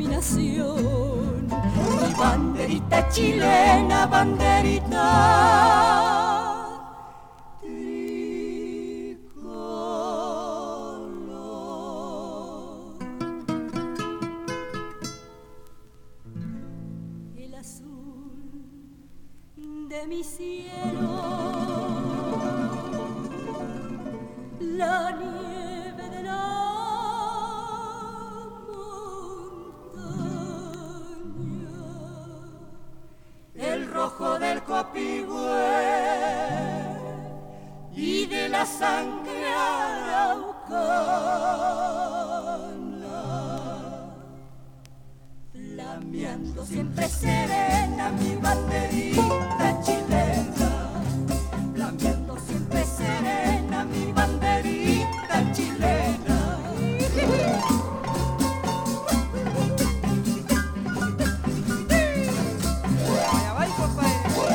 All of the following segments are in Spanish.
nación. Mi banderita chilena, banderita de mi cielo, la nieve de la montaña, el rojo del Copihue y de la sangre araucana, flameando siempre serena mi banderita chilena, flameando siempre serena mi banderita chilena. Vaya, vaya, compadre.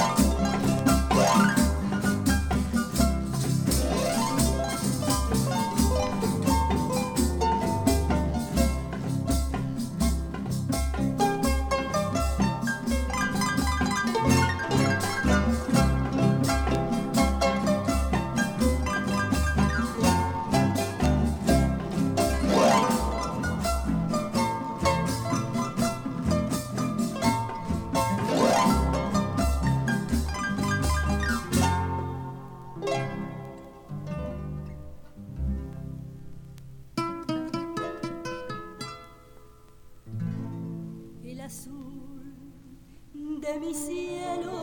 El azul de mi cielo,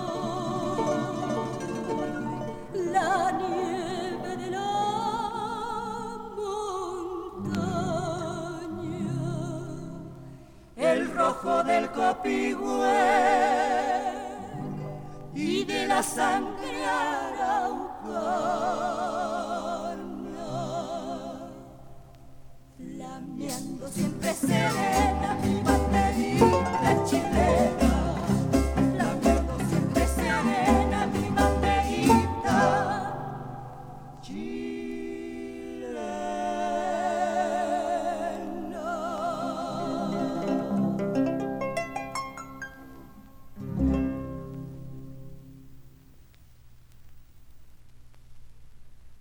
la nieve de la montaña, el rojo del Copihue y de la sangre araucana, flameando siempre serena mi